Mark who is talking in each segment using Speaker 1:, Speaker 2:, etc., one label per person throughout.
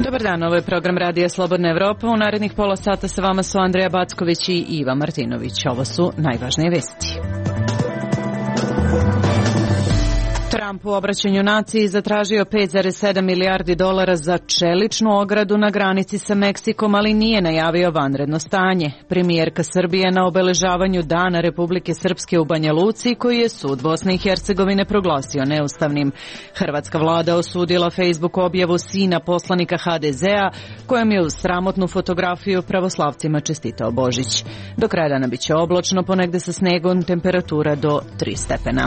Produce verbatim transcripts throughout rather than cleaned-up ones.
Speaker 1: Dobar dan, ovo je program Radija Slobodna Evropa. U narednih pola sata sa vama su Andreja Backović i Iva Martinović. Ovo su najvažnije vesti. Trump u obraćanju naciji zatražio pet zarez sedam milijardi dolara za čeličnu ogradu na granici sa Meksikom, ali nije najavio vanredno stanje. Premijerka Srbije na obeležavanju Dana Republike Srpske u Banja Luci, koji je sud Bosne i Hercegovine proglasio neustavnim. Hrvatska vlada osudila Facebook objavu sina poslanika ha de zea, kojem je uz sramotnu fotografiju pravoslavcima čestitao Božić. Do kraja dana biće oblačno, ponegde sa snegom, temperatura do tri stepena.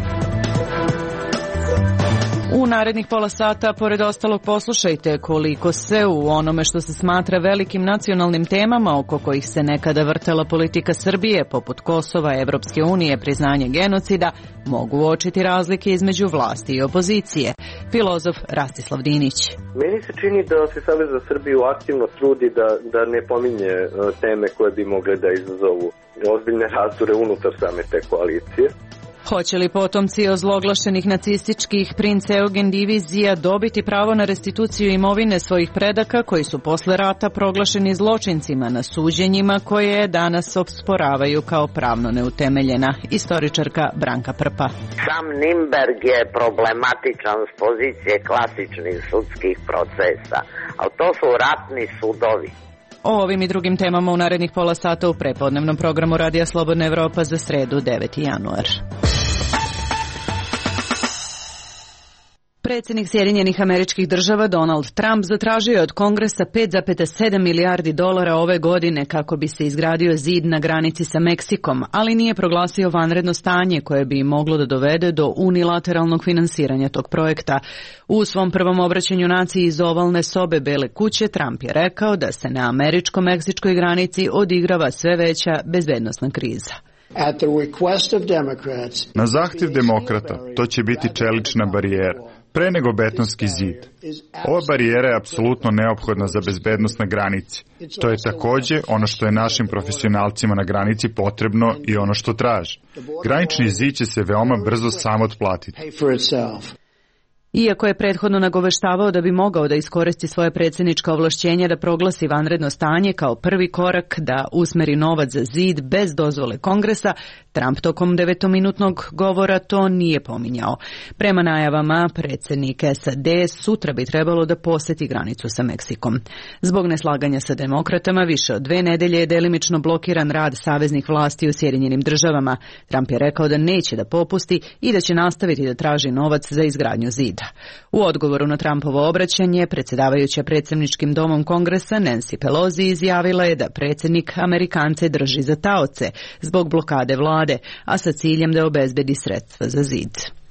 Speaker 1: U narednih pola sata, pored ostalog, poslušajte koliko se u onome što se smatra velikim nacionalnim temama oko kojih se nekada vrtela politika Srbije, poput Kosova, Evropske unije, priznanje genocida, mogu uočiti razlike između vlasti i opozicije. Filozof Rastislav Dinić.
Speaker 2: Meni se čini da se Savez za Srbiju aktivno trudi da, da ne pominje teme koje bi mogle da izazovu ozbiljne razdore unutar same te koalicije.
Speaker 1: Hoće li potomci ozloglašenih nacističkih princ Eugen divizija dobiti pravo na restituciju imovine svojih predaka koji su posle rata proglašeni zločincima na suđenjima koje danas osporavaju kao pravno neutemeljena? Istoričarka Branka Prpa.
Speaker 3: Sam Nimberg je problematičan s pozicije klasičnih sudskih procesa, ali to su ratni sudovi.
Speaker 1: O ovim i drugim temama u narednih pola sata u prepodnevnom programu Radija Slobodna Evropa za sredu deveti januar. Predsjednik Sjedinjenih Američkih Država Donald Trump zatražio je od Kongresa pet zarez sedam milijardi dolara ove godine kako bi se izgradio zid na granici sa Meksikom, ali nije proglasio vanredno stanje koje bi moglo da dovede do unilateralnog finansiranja tog projekta. U svom prvom obraćanju naciji iz ovalne sobe Bele kuće Trump je rekao da se na američko-meksičkoj granici odigrava sve veća bezbednosna kriza.
Speaker 4: Na zahtjev demokrata to će biti čelična barijera, pre nego betonski zid. Ova barijera je apsolutno neophodna za bezbednost na granici. To je takođe ono što je našim profesionalcima na granici potrebno i ono što traže. Granični zid će se veoma brzo sam otplatiti.
Speaker 1: Iako je prethodno nagoveštavao da bi mogao da iskoristi svoje predsjednička ovlašćenja da proglasi vanredno stanje kao prvi korak da usmeri novac za zid bez dozvole Kongresa, Trump tokom devetominutnog govora to nije pominjao. Prema najavama, predsjednik es a de sutra bi trebalo da poseti granicu sa Meksikom. Zbog neslaganja sa demokratama, više od dve nedelje je delimično blokiran rad saveznih vlasti u Sjedinjenim Državama. Trump je rekao da neće da popusti i da će nastaviti da traži novac za izgradnju zida. U odgovoru na Trumpovo obraćanje, predsjedavajuća predsjedničkim domom Kongresa Nancy Pelosi izjavila je da predsjednik Amerikance drži za taoce zbog blokade vlade, a sa ciljem da obezbedi sredstva za zid.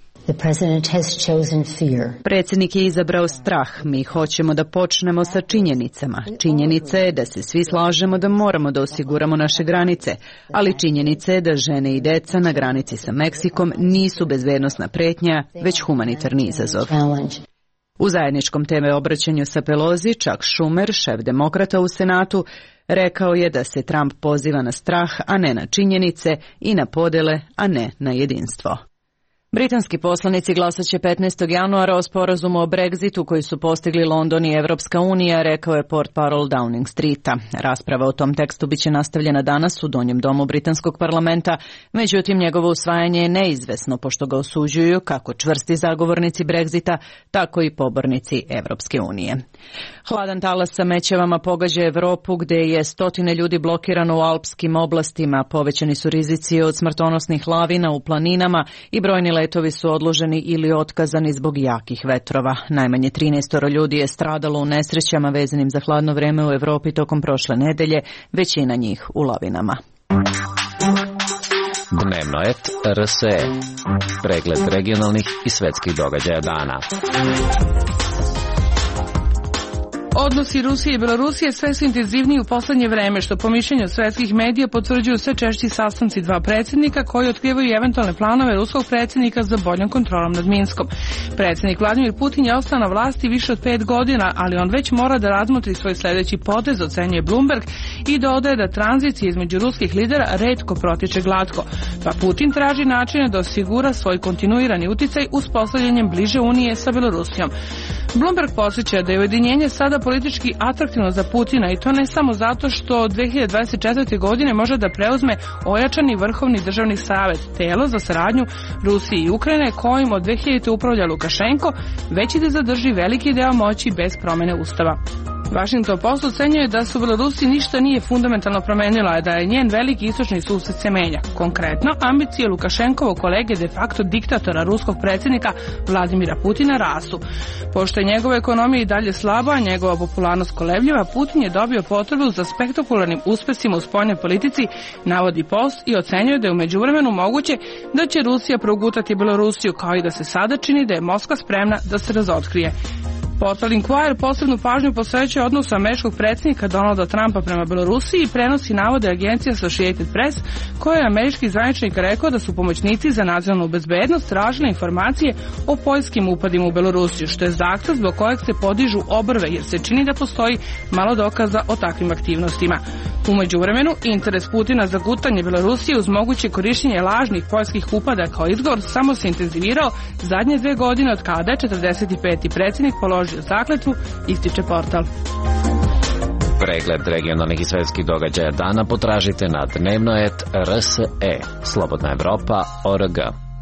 Speaker 1: Predsjednik je izabrao strah. Mi hoćemo da počnemo sa činjenicama. Činjenica je da se svi slažemo da moramo da osiguramo naše granice, ali činjenica je da žene i deca na granici sa Meksikom nisu bezbednosna pretnja, već humanitarni izazov. U zajedničkom teme obraćanju sa Pelosi, Chuck Schumer, šef demokrata u Senatu, rekao je da se Trump poziva na strah, a ne na činjenice, i na podele, a ne na jedinstvo. Britanski poslanici glasat će petnaestog januara o sporazumu o Brexitu koji su postigli London i Evropska unija, rekao je portparol Downing Streeta. Rasprava o tom tekstu biće nastavljena danas u Donjem domu Britanskog parlamenta, međutim njegovo usvajanje je neizvesno pošto ga osuđuju kako čvrsti zagovornici Brexita, tako i pobornici Evropske unije. Hladan talas sa mećavama pogađa Evropu gde je stotine ljudi blokirano u alpskim oblastima, povećani su rizici od smrtonosnih lavina u planinama i brojni letovi su odloženi ili otkazani zbog jakih vetrova. Najmanje trinaest ljudi je stradalo u nesrećama vezanim za hladno vreme u Evropi tokom prošle nedelje, većina njih u lavinama.
Speaker 5: Dnevno et er es e. Pregled regionalnih i svetskih događaja dana.
Speaker 6: Odnosi Rusije i Belorusije sve su intenzivniji u poslednje vreme, što po mišljenju svetskih medija potvrđuju sve češći sastanci dva predsjednika koji otkrivaju eventualne planove ruskog predsjednika za boljom kontrolom nad Minskom. Predsjednik Vladimir Putin je ostao na vlasti više od pet godina, ali on već mora da razmotri svoj sljedeći potez, ocenjuje Bloomberg, i dodaje da tranzicija između ruskih lidera retko protiče glatko. Pa Putin traži načine da osigura svoj kontinuirani uticaj uspostavljanjem bliže unije sa Belorusijom. Bloomberg podsjeća da je ujedinjenje sada politički atraktivno za Putina i to ne samo zato što dve hiljade dvadeset četvrte. godine može da preuzme ojačani vrhovni državni savet, telo za saradnju Rusije i Ukrajine kojim od dve hiljadite. upravlja Lukašenko, već i da zadrži veliki deo moći bez promene ustava. Washington Post ocenjuje da se u Belorusiji ništa nije fundamentalno promenilo, a da je njen veliki istočni sused se menja. Konkretno, ambicije Lukašenkovog kolege de facto diktatora ruskog predsjednika Vladimira Putina rastu. Pošto je njegova ekonomija i dalje slaba, a njegova popularnost kolebljiva, Putin je dobio potrebu za spektakularnim uspesima u spoljnoj politici, navodi Post i ocenjuje da je u međuvremenu moguće da će Rusija progutati Belorusiju, kao i da se sada čini da je Moskva spremna da se razotkrije. Portal Inquirer posebnu pažnju posvećuje odnosu američkog predsjednika Donalda Trumpa prema Belorusiji i prenosi navode agencije Associated Press, koja je američki zvaničnik rekao da su pomoćnici za nacionalnu bezbednost tražili informacije o poljskim upadima u Belorusiju, što je zahtev zbog kojeg se podižu obrve, jer se čini da postoji malo dokaza o takvim aktivnostima. U međuvremenu, interes Putina za gutanje Belorusije uz moguće korištenje lažnih poljskih upada kao izgovor samo se intenzivirao zadnje dve godine od kada je četrdeset peti predsjednik položio zakletvu, ističe portal.
Speaker 5: Pregled regionalnih i svetskih događaja dana potražite na dnevnoet R S E, Slobodna Evropa, O R G.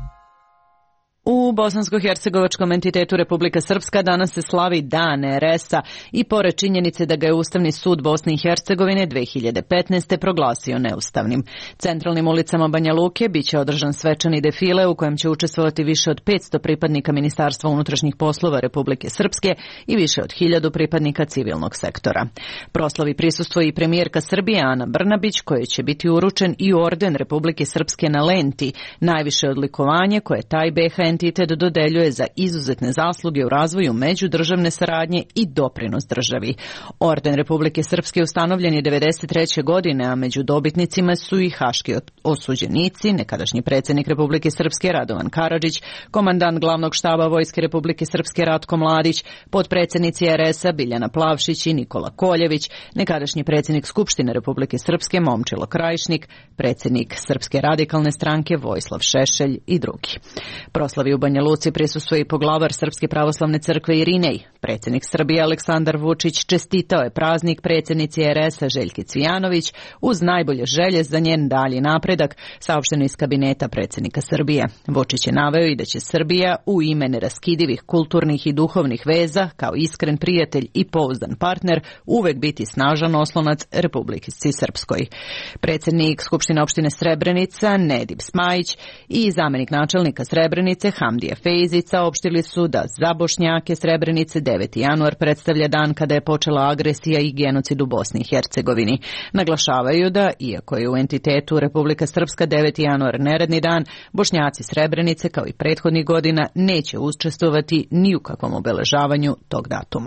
Speaker 1: U bosansko-hercegovačkom entitetu Republika Srpska danas se slavi Dan R S-a i pored činjenice da ga je Ustavni sud Bosne i Hercegovine dve hiljade petnaeste. proglasio neustavnim. Centralnim ulicama Banja Luke biće održan svečani defile u kojem će učestvovati više od petsto pripadnika Ministarstva unutrašnjih poslova Republike Srpske i više od hiljadu pripadnika civilnog sektora. Proslavi prisustvuje i premijerka Srbije Ana Brnabić, kojoj će biti uručen i orden Republike Srpske na lenti, najviše odlikovanje koje taj B iH entitet dodeljuje za izuzetne zasluge u razvoju međudržavne saradnje i doprinos državi. Orden Republike Srpske ustanovljen je devedeset treće. godine, a među dobitnicima su i haški osuđenici, nekadašnji predsjednik Republike Srpske Radovan Karadžić, komandant glavnog štaba Vojske Republike Srpske Ratko Mladić, potpredsjednici R S-a Biljana Plavšić i Nikola Koljević, nekadašnji predsjednik Skupštine Republike Srpske Momčilo Krajišnik, predsjednik Srpske radikalne stranke Vojislav Šešelj i drugi. Proslavi u Banja Luci prisustvuje i poglavar Srpske pravoslavne crkve Irinej. Predsjednik Srbije Aleksandar Vučić čestitao je praznik predsjednici R S-a Željki Cvijanović uz najbolje želje za njen dalji napredak, saopšteno iz kabineta predsjednika Srbije. Vučić je naveo i da će Srbija u ime neraskidivih kulturnih i duhovnih veza, kao iskren prijatelj i pouzdan partner, uvek biti snažan oslonac Republici Srpskoj. Predsjednik Skupštine opštine Srebrenica Nedim Smajić i zamenik načelnika Srebrenice Hamdija Fejzić saopštili su da za Bošnjake Srebrenice deveti januar predstavlja dan kada je počela agresija i genocid u Bosni i Hercegovini. Naglašavaju da, iako je u entitetu Republika Srpska deveti januar neradni dan, Bošnjaci Srebrenice, kao i prethodnih godina, neće učestvovati ni u kakvom obeležavanju tog datuma.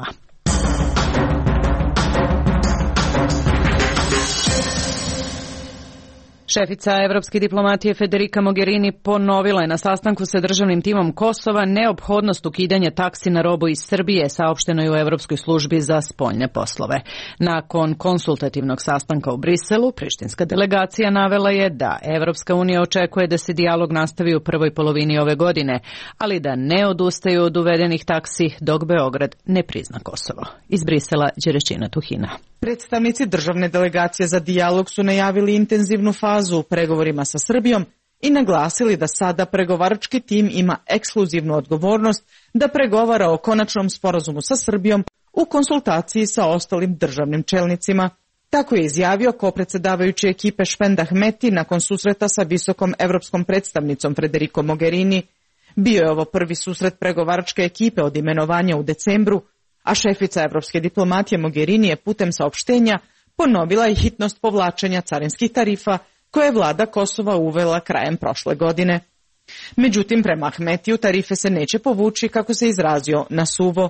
Speaker 1: Šefica evropske diplomatije Federica Mogherini ponovila je na sastanku sa državnim timom Kosova neophodnost ukidanja taksi na robu iz Srbije, saopšteno je u Evropskoj službi za spoljne poslove. Nakon konsultativnog sastanka u Briselu, prištinska delegacija navela je da Evropska unija očekuje da se dijalog nastavi u prvoj polovini ove godine, ali da ne odustaju od uvedenih taksi dok Beograd ne prizna Kosovo. Iz Brisela, Đerećina Tuhina.
Speaker 7: Predstavnici državne delegacije za dijalog su najavili intenzivnu fazu u pregovorima sa Srbijom i naglasili da sada pregovarački tim ima ekskluzivnu odgovornost da pregovara o konačnom sporazumu sa Srbijom u konsultaciji sa ostalim državnim čelnicima. Tako je izjavio kopredsedavajući ekipe Švend Ahmeti nakon susreta sa visokom evropskom predstavnicom Federico Mogherini. Bio je ovo prvi susret pregovaračke ekipe od imenovanja u decembru, a šefica evropske diplomatije Mogherini je putem saopštenja ponovila i hitnost povlačenja carinskih tarifa koje je vlada Kosova uvela krajem prošle godine. Međutim, prema Ahmetiju tarife se neće povući, kako se izrazio, na suvo.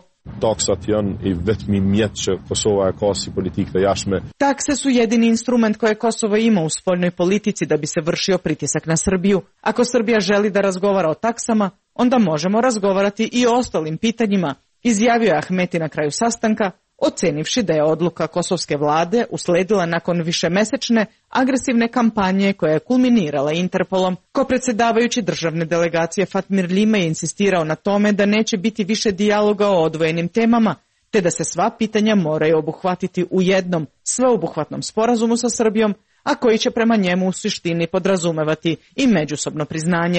Speaker 7: Takse su jedini instrument koje Kosovo ima u spoljnoj politici da bi se vršio pritisak na Srbiju. Ako Srbija želi da razgovara o taksama, onda možemo razgovarati i o ostalim pitanjima, izjavio je Ahmeti na kraju sastanka, ocenivši da je odluka kosovske vlade usledila nakon višemesečne agresivne kampanje koja je kulminirala Interpolom. Kopredsedavajući državne delegacije Fatmir Lima je insistirao na tome da neće biti više dijaloga o odvojenim temama, te da se sva pitanja moraju obuhvatiti u jednom sveobuhvatnom sporazumu sa Srbijom, a koji će prema njemu u suštini podrazumevati i međusobno priznanje.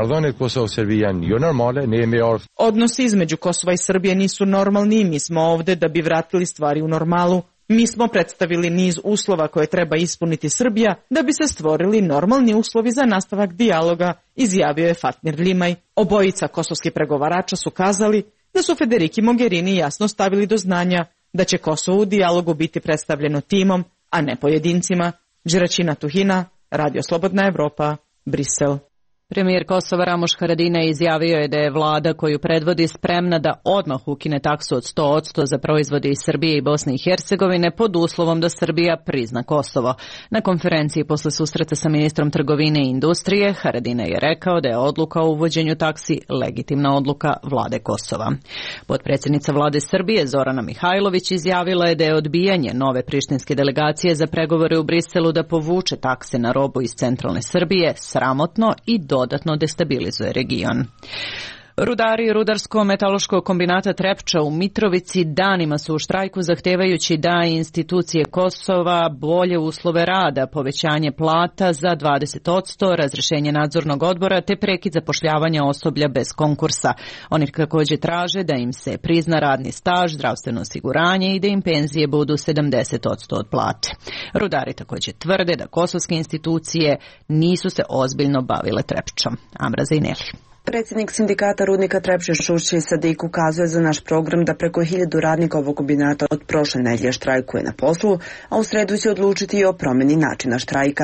Speaker 7: Odnosi između Kosova i Srbije nisu normalni i mi smo ovde da bi vratili stvari u normalu. Mi smo predstavili niz uslova koje treba ispuniti Srbija da bi se stvorili normalni uslovi za nastavak dijaloga, izjavio je Fatmir Limaj. Obojica kosovskih pregovarača su kazali da su Federiki Mogherini jasno stavili do znanja da će Kosovo u dijalogu biti predstavljeno timom, a ne pojedincima. Đeraćina Tuhina, Radio Slobodna Evropa, Brisel.
Speaker 1: Premijer Kosova Ramoš Haradinaj izjavio je da je vlada koju predvodi spremna da odmah ukine taksu od sto posto za proizvode iz Srbije i Bosne i Hercegovine pod uslovom da Srbija prizna Kosovo. Na konferenciji posle susreta sa ministrom trgovine i industrije, Haradinaj je rekao da je odluka o uvođenju taksi legitimna odluka vlade Kosova. Potpredsjednica vlade Srbije Zorana Mihajlović izjavila je da je odbijanje nove prištinske delegacije za pregovore u Briselu da povuče takse na robu iz centralne Srbije sramotno i do dodatno destabilizuje region. Rudari Rudarsko-metaloškog kombinata Trepča u Mitrovici danima su u štrajku zahtevajući da institucije Kosova bolje uslove rada, povećanje plata za dvadeset posto, razrešenje nadzornog odbora te prekid zapošljavanja osoblja bez konkursa. Oni također traže da im se prizna radni staž, zdravstveno osiguranje i da im penzije budu sedamdeset posto od plate. Rudari također tvrde da kosovske institucije nisu se ozbiljno bavile Trepčom. Amra Zajneli.
Speaker 8: Predsjednik sindikata rudnika Trepče Šušće Sadik ukazuje za naš program da preko hiljadu radnika ovog kombinata od prošle nedelje štrajkuje na poslu, a u sredu će odlučiti i o promjeni načina štrajka.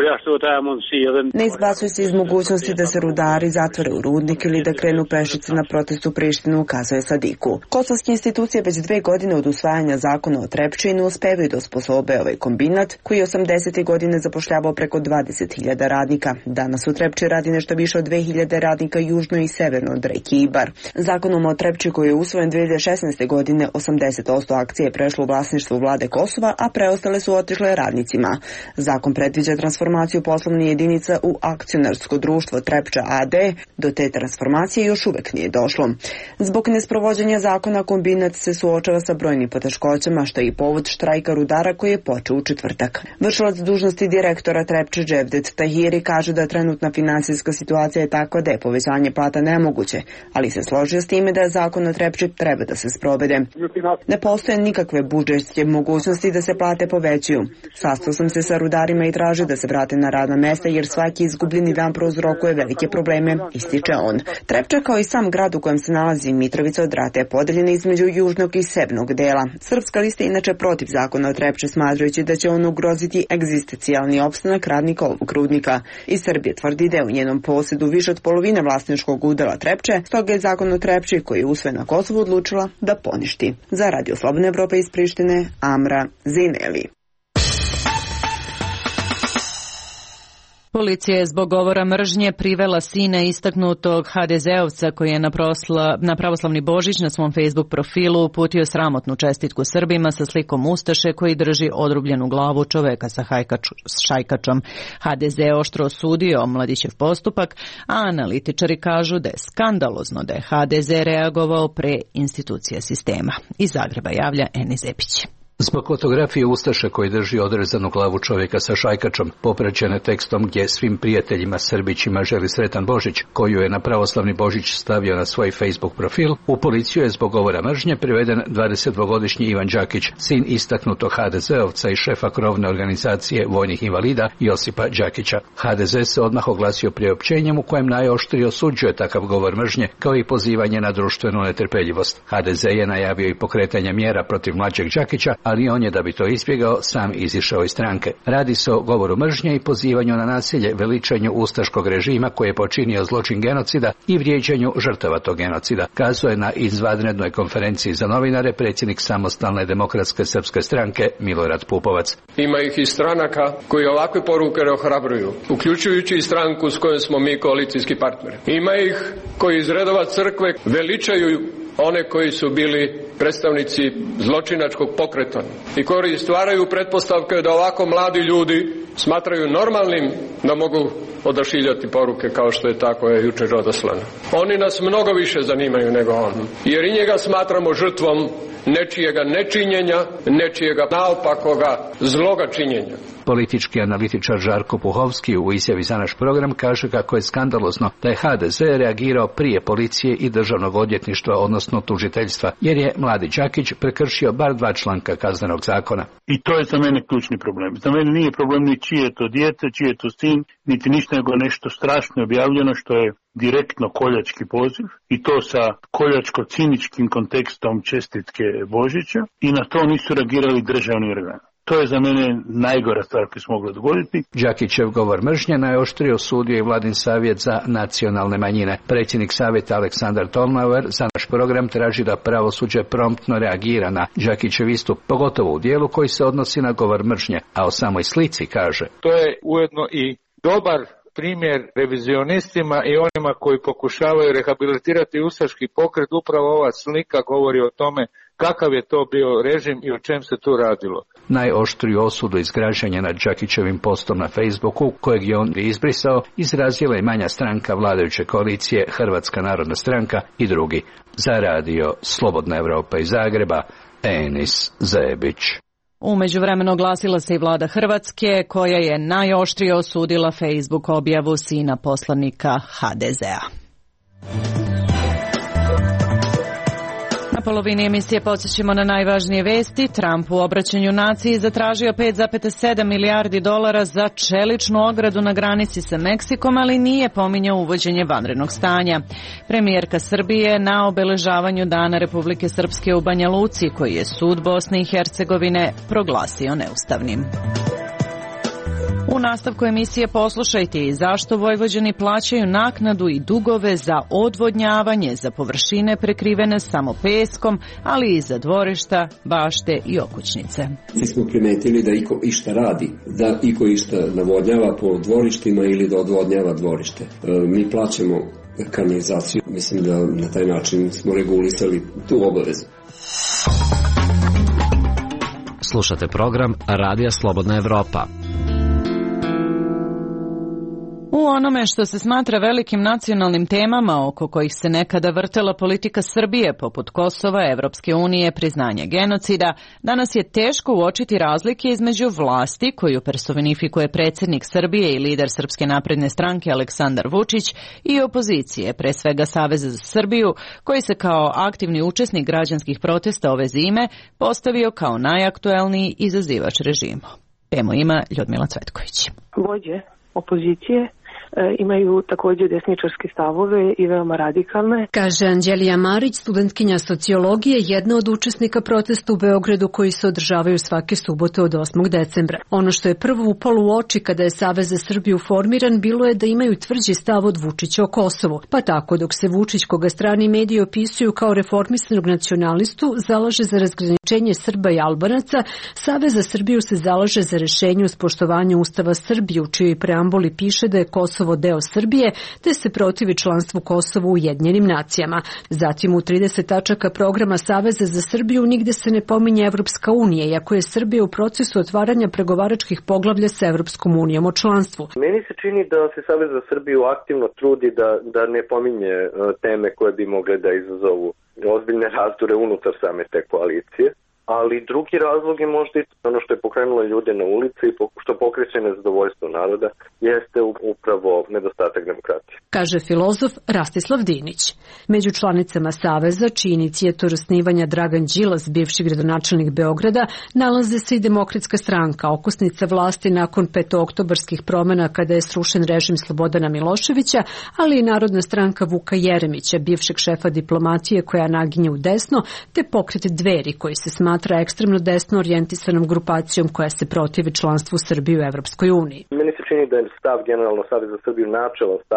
Speaker 8: Ne izbacuje se iz mogućnosti da se rudari zatvore u rudnik ili da krenu pešice na protest u Prištinu, ukazuje Sadiku. Kosovske institucije već dve godine od usvajanja zakona o Trepči ne uspevaju da osposobe ovaj kombinat koji je osamdesetih godine zapošljavao preko dvadeset hiljada radnika. Danas u Trepči radi nešto više od dve hiljade radnika južno i severno od reke Ibar. Zakonom o Trepči koji je usvojen dve hiljade šesnaeste. godine osamdeset posto akcije je prešlo u vlasništvo vlade Kosova, a preostale su otišle radnicima. Zakon predviđa transformaciju poslovnih jedinica u akcionarsko društvo Trepča A D. Do te transformacije još uvek nije došlo. Zbog nesprovođenja zakona kombinat se suočava sa brojnim poteškoćama, što je i povod štrajka rudara koji je počeo u četvrtak. Vršilac dužnosti direktora Trepče Dževdet Tahiri kaže da trenutna finansijska situacija je takva da je povećanje plata nemoguće, ali se složio s time da zakon o Trepči treba da se sprovede. Ne postoje nikakve budžetske mogućnosti da se plate povećaju. Sastao sam se sa rudarima i tražio da se vrate na radna mesta jer svaki izgubljeni dan prouzrokuje velike probleme, ističe on. Trepča kao i sam grad u kojem se nalazi Mitrovica od rata je podeljena između južnog i severnog dela. Srpska lista je inače protiv zakona o Trepči, smatrajući da će on ugroziti egzistencijalni opstanak radnika ovog rudnika. I Srbija tvrdi da je u njenom posjedu više od polovine vlasničkog udela Trepče, stoga je zakon o Trepči koji je usvojen na Kosovu odlučila da poništi. Za Radio Slobodna Evropa iz Prištine, Amra Zineli.
Speaker 1: Policija je zbog govora mržnje privela sina istaknutog ha de zeovca koji je na, prosla, na pravoslavni Božić na svom Facebook profilu uputio sramotnu čestitku Srbima sa slikom ustaše koji drži odrubljenu glavu čoveka sa hajkač, šajkačom. ha de ze oštro osudio mladićev postupak, a analitičari kažu da je skandalozno da je ha de ze reagovao pre institucija sistema. Iz Zagreba javlja Eni Zepić.
Speaker 9: Zbog fotografije ustaša koji drži odrezanu glavu čovjeka sa šajkačom, popraćene tekstom gdje svim prijateljima Srbićima želi sretan Božić, koju je na pravoslavni Božić stavio na svoj Facebook profil, u policiju je zbog govora mržnje priveden dvadesetdvogodišnji Ivan Đakić, sin istaknutog ha de zeovca i šefa krovne organizacije vojnih invalida Josipa Đakića. ha de ze se odmah oglasio priopćenjem u kojem najoštrije osuđuje takav govor mržnje, kao i pozivanje na društvenu netrpeljivost. ha de ze je najavio i pokretanje mjera protiv mlađeg Đakića, ali on je, da bi to izbjegao, sam izišao iz stranke. Radi se o govoru mržnje i pozivanju na nasilje, veličanju ustaškog režima koji je počinio zločin genocida i vrijeđanju žrtava tog genocida, kazuje na izvanrednoj konferenciji za novinare predsjednik Samostalne demokratske srpske stranke Milorad Pupovac.
Speaker 10: Ima ih i stranaka koji ovakve poruke ne ohrabruju, uključujući i stranku s kojom smo mi koalicijski partneri. Ima ih koji iz redova crkve veličaju one koji su bili predstavnici zločinačkog pokreta i koji stvaraju pretpostavke da ovako mladi ljudi smatraju normalnim da mogu odašiljati poruke kao što je tako je jučer odaslano. Oni nas mnogo više zanimaju nego on, jer i njega smatramo žrtvom nečijega nečinjenja, nečijega naopakoga zloga činjenja.
Speaker 9: Politički analitičar Žarko Puhovski u izjavi za naš program kaže kako je skandalozno da je ha de ze reagirao prije policije i državnog odvjetništva, odnosno tužiteljstva, jer je Mladi Đakić prekršio bar dva članka kaznenog zakona.
Speaker 11: I to je za mene ključni problem. Za mene nije problem ni čije je to dijete, čije je to sin, niti ništa nego nešto strašno objavljeno što je direktno koljački poziv i to sa koljačko-ciničkim kontekstom čestitke Božića i na to nisu reagirali državni organi. To je za mene najgora stvar koja se mogla dogoditi.
Speaker 9: Đakićev govor mržnje najoštrije osudio i Vladin savjet za nacionalne manjine. Predsjednik savjeta Aleksandar Tolnauer za naš program traži da pravosuđe promptno reagira na Đakićev istup, pogotovo u dijelu koji se odnosi na govor mržnje, a o samoj slici kaže:
Speaker 12: To je ujedno i dobar primjer revizionistima i onima koji pokušavaju rehabilitirati ustaški pokret. Upravo ova slika govori o tome kakav je to bio režim i o čem se tu radilo.
Speaker 9: Najoštriju osudu izgražanja nad Đakićevim postom na Facebooku, kojeg je on izbrisao, izrazila je manja stranka vladajuće koalicije Hrvatska narodna stranka i drugi. Za radio Slobodna Evropa iz Zagreba, Enis Zebić.
Speaker 1: U međuvremenu oglasila se i vlada Hrvatske, koja je najoštrije osudila Facebook objavu sina poslanika ha de zea. Na polovini emisije podsjećamo na najvažnije vesti. Trump u obraćanju naciji zatražio pet zarez sedam milijardi dolara za čeličnu ogradu na granici sa Meksikom, ali nije pominjao uvođenje vanrednog stanja. Premijerka Srbije na obeležavanju Dana Republike Srpske u Banja Luci, koji je sud Bosne i Hercegovine proglasio neustavnim. U nastavku emisije poslušajte i zašto Vojvođani plaćaju naknadu i dugove za odvodnjavanje za površine prekrivene samo peskom, ali i za dvorišta, bašte i okućnice.
Speaker 13: Mi smo primetili da iko išta radi, da iko išta navodnjava po dvorištima ili da odvodnjava dvorište. E, mi plaćamo kanalizaciju, mislim da na taj način smo regulisali tu obavezu.
Speaker 5: Slušate program Radija Slobodna Evropa.
Speaker 1: U onome što se smatra velikim nacionalnim temama oko kojih se nekada vrtela politika Srbije, poput Kosova, Evropske unije, priznanja genocida, danas je teško uočiti razlike između vlasti, koju personifikuje predsjednik Srbije i lider Srpske napredne stranke Aleksandar Vučić, i opozicije, pre svega Saveza za Srbiju, koji se kao aktivni učesnik građanskih protesta ove zime postavio kao najaktuelniji izazivač režimu. Temu ima Ljudmila Cvetković.
Speaker 14: Vođe opozicije imaju također desničarske stavove i veoma radikalne.
Speaker 15: Kaže Anđelija Marić, studentkinja sociologije, jedna od učesnika protesta u Beogradu koji se održavaju svake subote od osmog decembra. Ono što je prvo upalo u oči kada je Savez za Srbiju formiran bilo je da imaju tvrđi stav od Vučića o Kosovu. Pa tako, dok se Vučić, koga strani mediji opisuju kao reformisanog nacionalistu, zalaže za razgraničenje Srba i Albanaca, Savez za Srbiju se zalaže za rešenje uz poštovanje Ustava Srbije, u čijoj preambuli piše da je Kosovo deo Srbije, te se protivi članstvu Kosova u Ujedinjenim nacijama. Zatim u trideset tačaka programa Saveza za Srbiju nigde se ne pominje Evropska unija, iako je Srbija u procesu otvaranja pregovaračkih poglavlja sa Evropskom unijom o članstvu.
Speaker 2: Meni se čini da se Savez za Srbiju aktivno trudi da, da ne pominje teme koje bi mogle da izazovu ozbiljne razdore unutar same te koalicije. Ali drugi razlog je možda i ono što je pokrenulo ljude na ulici i što pokreće nezadovoljstvo naroda jeste upravo nedostatak demokratije.
Speaker 15: Kaže filozof Rastislav Dinić. Među članicama Saveza, čiji inicijator osnivanja Dragan Đilas, bivši gradonačelnik Beograda, nalaze se i Demokratska stranka, okosnica vlasti nakon petooktobarskih promjena kada je srušen režim Slobodana Miloševića, ali i Narodna stranka Vuka Jeremića, bivšeg šefa diplomatije koja naginje u desno, te pokret Dveri koji se smatra ekstremno desno orijentisanom grupacijom koja se protivi članstvu Srbije u Evropskoj uniji.
Speaker 2: Meni se čini da je stav generalno Savez za Srbiju načelan stav je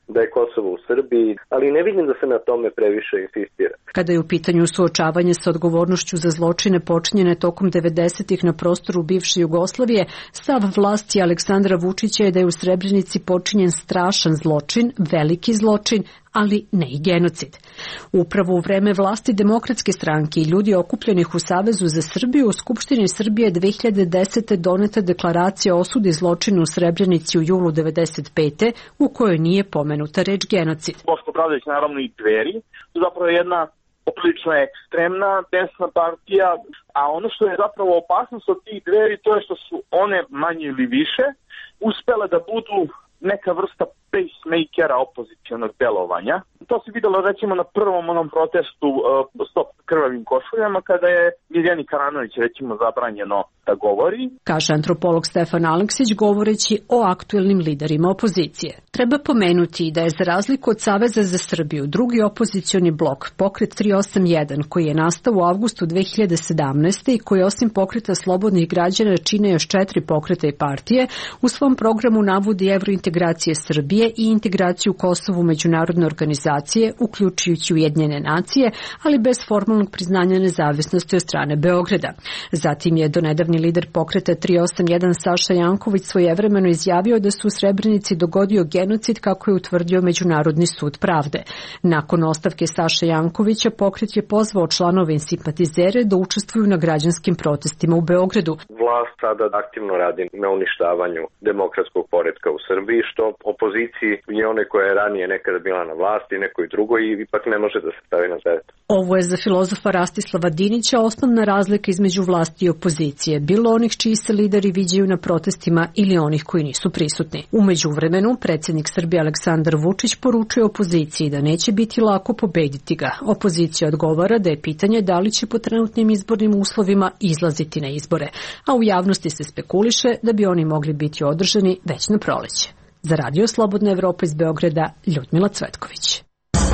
Speaker 2: da je Kosovo u Srbiji, ali ne vidim da se na tome previše insistira.
Speaker 15: Kada je u pitanju suočavanje sa odgovornošću za zločine počinjene tokom devedesetih na prostoru bivše Jugoslavije, stav vlasti Aleksandra Vučića je da je u Srebrenici počinjen strašan zločin, veliki zločin, ali ne i genocid. Upravo u vreme vlasti Demokratske stranke i ljudi okupljenih u Savezu za Srbiju u Skupštini Srbije dve hiljade desete doneta deklaracija o osudi zločina u Srebrenici u julu devedeset pete u kojoj nije pomenuta reč genocid.
Speaker 16: Boško Obradović, naravno i Dveri, su zapravo jedna poprilično ekstremna desna partija, a ono što je zapravo opasnost od tih Dveri to je što su one manje ili više uspele da budu neka vrsta pacemakera opozicionog delovanja. To se videlo recimo na prvom onom protestu uh, Stop krvavim košuljama kada je Mirjani Karanović recimo zabranjeno da govori.
Speaker 15: Kaže antropolog Stefan Aleksić govoreći o aktuelnim liderima opozicije. Treba pomenuti da je za razliku od Saveza za Srbiju drugi opozicioni blok, Pokret tri osam jedan, koji je nastao u avgustu dve hiljade sedamnaeste i koji osim Pokreta slobodnih građana čine još četiri pokreta i partije, u svom programu navodi evrointegracije Srbije i integraciju Kosova u međunarodne organizacije, uključujući Ujedinjene nacije, ali bez formalnog priznanja nezavisnosti od strane Beograda. Zatim je donedavni lider Pokreta tri osam jedan Saša Janković svojevremeno izjavio da se u Srebrenici dogodio genocid kako je utvrdio Međunarodni sud pravde. Nakon ostavke Saše Jankovića, Pokret je pozvao članove i simpatizere da učestvuju na građanskim protestima u Beogradu.
Speaker 2: Vlast sada aktivno radi na uništavanju demokratskog poretka u Srbiji, što opoziciji i one koja je ranije nekada bila na vlasti, nekoj drugoj, ipak ne može da se stavi na teret.
Speaker 15: Ovo je za filozofa Rastislava Dinića osnovna razlika između vlasti i opozicije, bilo onih čiji se lideri viđaju na protestima ili onih koji nisu prisutni. U međuvremenu, predsjednik Srbije Aleksandar Vučić poručuje opoziciji da neće biti lako pobediti ga. Opozicija odgovara da je pitanje da li će po trenutnim izbornim uslovima izlaziti na izbore, a u javnosti se spekuliše da bi oni mogli biti održani već na proleće. Za Radio Slobodna Evropa iz Beograda, Ljudmila Cvetković.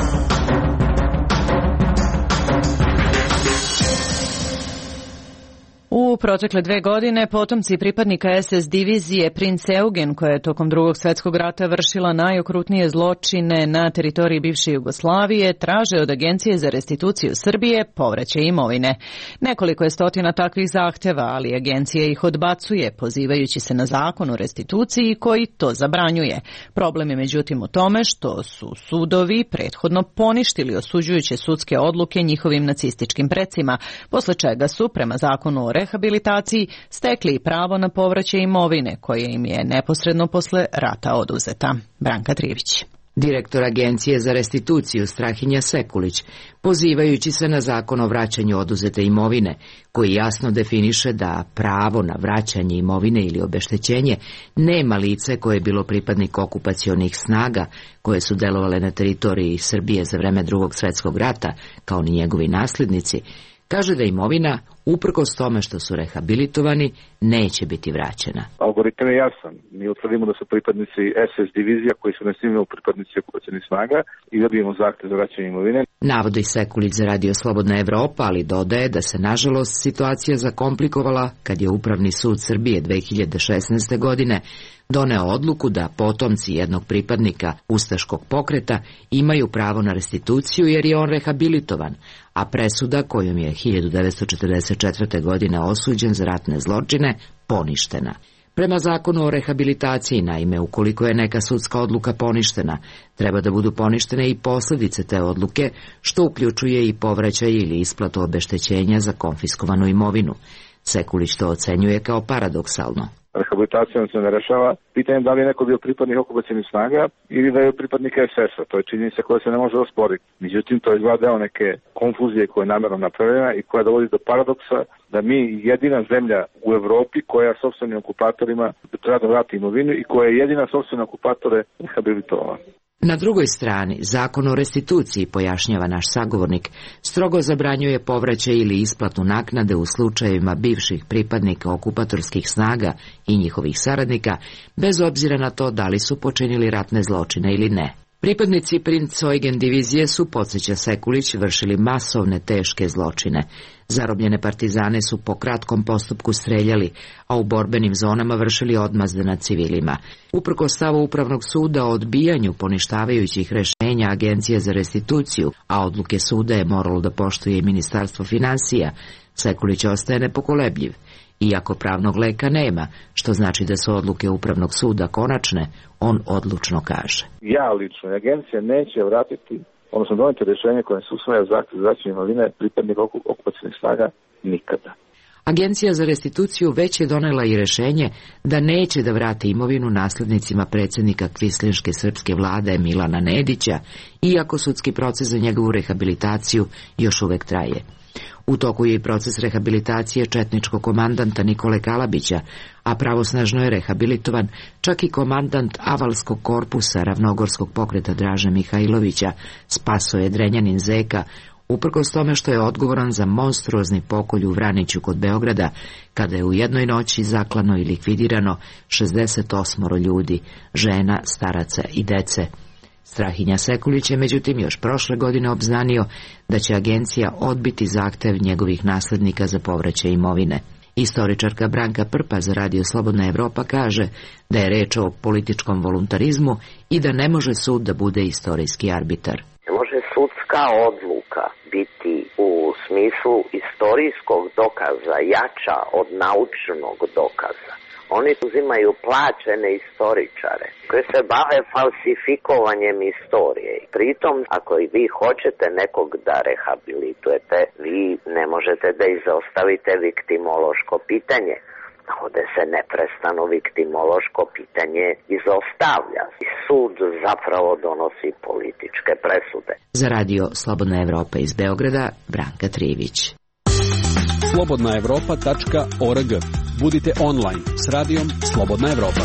Speaker 1: U protekle dve godine potomci pripadnika es es divizije Princ Eugen, koja je tokom drugog svjetskog rata vršila najokrutnije zločine na teritoriji bivše Jugoslavije, traže od Agencije za restituciju Srbije povraćaj imovine. Nekoliko je stotina takvih zahteva, ali agencija ih odbacuje, pozivajući se na zakon o restituciji koji to zabranjuje. Problem je međutim u tome što su sudovi prethodno poništili osuđujuće sudske odluke njihovim nacističkim precima, posle čega su, prema zakonu o rehabilitaciji, stekli pravo na povraćaj imovine koje im je neposredno posle rata oduzeta. Branka Trivić.
Speaker 17: Direktor Agencije za restituciju Strahinja Sekulić, pozivajući se na zakon o vraćanju oduzete imovine, koji jasno definiše da pravo na vraćanje imovine ili obeštećenje nema lice koje je bilo pripadnik okupacionih snaga koje su delovale na teritoriji Srbije za vreme drugog svjetskog rata, kao ni njegovi nasljednici, kaže da imovina, uprkos tome što su rehabilitovani, neće biti vraćena.
Speaker 12: Algoritam je jasan. Mi utvrdimo da su pripadnici es es divizija koji su nesnimljeni pripadnici okupacionih snaga i dobijemo zahtev za vraćanje imovine.
Speaker 17: Navodi Sekulić za Radio Slobodna Evropa, ali dodaje da se nažalost situacija zakomplikovala kad je Upravni sud Srbije dve hiljade šesnaeste. godine doneo odluku da potomci jednog pripadnika ustaškog pokreta imaju pravo na restituciju jer je on rehabilitovan, a presuda kojom je hiljadu devetsto četrdeset četvrte. godine osuđen za ratne zločine poništena. Prema zakonu o rehabilitaciji, naime, ukoliko je neka sudska odluka poništena, treba da budu poništene i posljedice te odluke, što uključuje i povraćaj ili isplatu obeštećenja za konfiskovanu imovinu. Sekulić to ocenjuje kao paradoksalno.
Speaker 12: Rehabilitacijom se ne rešava pitanje da li je neko bio pripadnik okupacionih snaga ili da je pripadnik es es a. To je činjenica koja se ne može osporiti. Međutim, to je izgleda deo neke konfuzije koja je namjerno napravljena i koja dovodi do paradoksa da mi jedina zemlja u Evropi koja sopstvenim okupatorima treba da vrati imovinu i koja je jedina sopstvene okupatore rehabilitovala.
Speaker 17: Na drugoj strani, zakon o restituciji, pojašnjava naš sagovornik, strogo zabranjuje povraćaj ili isplatu naknade u slučajevima bivših pripadnika okupatorskih snaga i njihovih saradnika, bez obzira na to da li su počinili ratne zločine ili ne. Pripadnici Princ Eugen divizije su, podsjeća Sekulić, vršili masovne teške zločine. Zarobljene partizane su po kratkom postupku streljali, a u borbenim zonama vršili odmazde nad civilima. Uprkos stavu Upravnog suda o odbijanju poništavajućih rešenja Agencije za restituciju, a odluke suda je moralo da poštuje i Ministarstvo finansija, Sekulić ostaje nepokolebljiv. Iako pravnog leka nema, što znači da su odluke Upravnog suda konačne, on odlučno kaže.
Speaker 18: Ja lično, agencija neće vratiti, odnosno doneti rješenje koje se usvaja zahtev za vraćanje imovine pripadnika okupacionih snaga nikada.
Speaker 17: Agencija za restituciju već je donela i rešenje da neće da vrati imovinu naslednicima predsjednika kvislinške srpske vlade Milana Nedića, iako sudski proces za njegovu rehabilitaciju još uvek traje. U toku je i proces rehabilitacije četničkog komandanta Nikole Kalabića, a pravosnažno je rehabilitovan čak i komandant Avalskog korpusa Ravnogorskog pokreta Draže Mihajlovića, Spasoje Drenjanin Zeka, uprkos tome što je odgovoran za monstruozni pokolj u Vraniću kod Beograda, kada je u jednoj noći zaklano i likvidirano šezdeset osam ljudi, žena, staraca i dece. Strahinja Sekulić je međutim još prošle godine obznanio da će agencija odbiti zahtev njegovih naslednika za povraćaj imovine. Istoričarka Branka Prpa za Radio Slobodna Evropa kaže da je reč o političkom voluntarizmu i da ne može sud da bude istorijski arbitar.
Speaker 3: Ne može sudska odluka biti u smislu istorijskog dokaza jača od naučnog dokaza. Oni uzimaju plaćene istoričare koji se bave falsifikovanjem istorije. Pritom, ako i vi hoćete nekog da rehabilitujete, vi ne možete da izostavite viktimološko pitanje. Ovde se neprestano viktimološko pitanje izostavlja. Sud zapravo donosi političke presude.
Speaker 17: Za Radio Slobodna Evropa iz Beograda, Branka Trivić.
Speaker 19: slobodna evropa tačka org. Budite online s radijom Slobodna Evropa.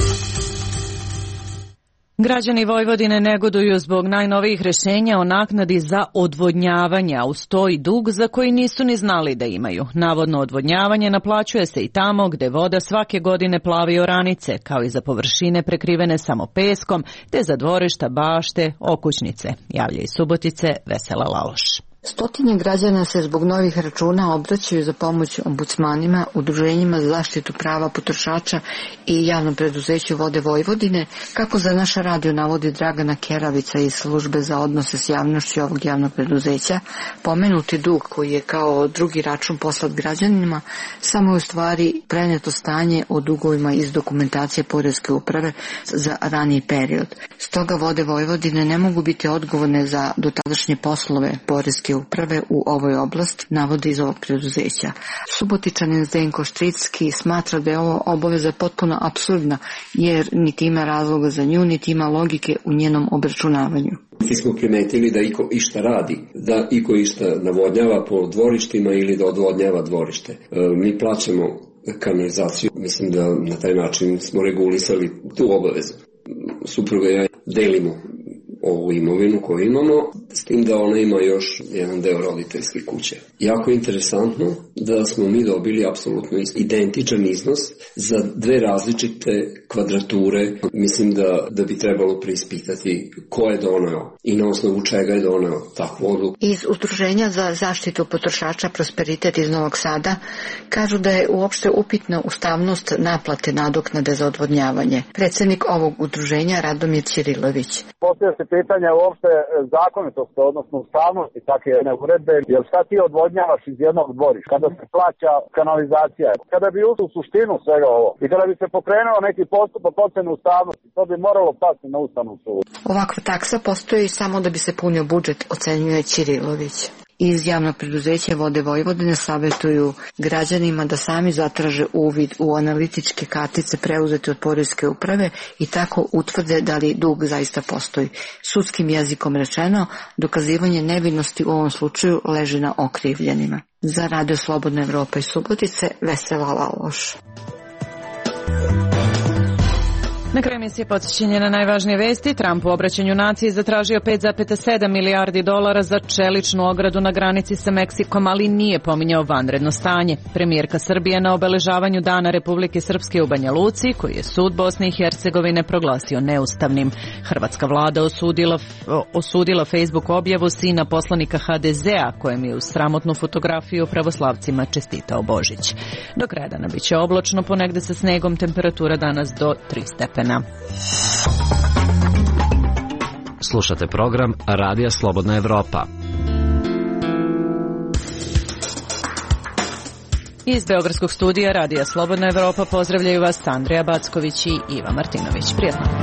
Speaker 1: Građani Vojvodine negoduju zbog najnovijih rešenja o naknadi za odvodnjavanje, a uz to i dug za koji nisu ni znali da imaju. Navodno odvodnjavanje naplaćuje se i tamo gde voda svake godine plavi oranice, kao i za površine prekrivene samo peskom, te za dvorišta, bašte, okućnice. Javlja iz Subotice Vesela Laloš.
Speaker 20: Stotine građana se zbog novih računa obraćaju za pomoć ombudsmanima, udruženjima za zaštitu prava potrošača i javnom preduzeću Vode Vojvodine, kako za naš radio navodi Dragana Keravica iz službe za odnose s javnošću ovog javnog preduzeća. Pomenuti dug koji je kao drugi račun poslat građanima samo je u stvari preneto stanje o dugovima iz dokumentacije Poreske uprave za raniji period. Stoga Vode Vojvodine ne mogu biti odgovorne za dotadašnje poslove Poreske uprave u ovoj oblasti, navode iz ovog preduzeća. Subotičanin Zdenko Štricki smatra da je ovo obaveza potpuno apsurdna, jer niti ima razloga za nju, niti ima logike u njenom obračunavanju.
Speaker 13: Mi smo primetili da iko išta radi, da iko išta navodnjava po dvorištima ili da odvodnjava dvorište. E, mi plaćamo kanalizaciju, mislim da na taj način smo regulisali tu obavezu. Supruga i ja delimo ovu imovinu koju imamo, s tim da ona ima još jedan deo roditeljske kuće. Jako interesantno da smo mi dobili apsolutno identičan iznos za dve različite kvadrature. Mislim da, da bi trebalo preispitati ko je doneo i na osnovu čega je doneo takvu odluku.
Speaker 20: Iz Udruženja za zaštitu potrošača Prosperitet iz Novog Sada kažu da je uopšte upitna ustavnost naplate nadoknade za odvodnjavanje. Predsednik ovog udruženja Radomir Ćirilović.
Speaker 21: Postoje se pitanja uopšte zakonitosti, odnosno ustavnosti takve jedne uredbe, jer šta ti odvodnjavaš iz jednog dvorišta, kada se plaća kanalizacija, kada bi ušli u suštinu svega ovo i kada bi se pokrenuo neki postupak ocene ustavnosti, to bi moralo pasti na Ustavnom sudu.
Speaker 20: Ovakva taksa postoji samo da bi se punio budžet, ocenjuje Ćirilović. Iz javnog preduzeća Vode Vojvodine savjetuju građanima da sami zatraže uvid u analitičke kartice preuzete od Poreske uprave i tako utvrde da li dug zaista postoji. Sudskim jezikom rečeno, dokazivanje nevinosti u ovom slučaju leži na okrivljenima. Za Radio Slobodna Evropa iz Subotice, Vesela Laloš.
Speaker 1: Na kraju emisije podsjećanje na najvažnije vesti. Trump u obraćanju naciji zatražio pet zarez sedam milijardi dolara za čeličnu ogradu na granici sa Meksikom, ali nije pominjao vanredno stanje. Premijerka Srbije na obeležavanju Dana Republike Srpske u Banja Luci, koji je sud Bosne i Hercegovine proglasio neustavnim. Hrvatska vlada osudila, osudila Facebook objavu sina poslanika ha de zea, kojem je uz sramotnu fotografiju pravoslavcima čestitao Božić. Do kraja dana biće oblačno, ponegde sa snegom, temperatura danas do tri stepena.
Speaker 5: Slušate program Radija Slobodna Evropa.
Speaker 1: Iz beogradskog studija Radija Slobodna Evropa pozdravljaju vas Andreja Backović i Iva Martinović. Prijatno.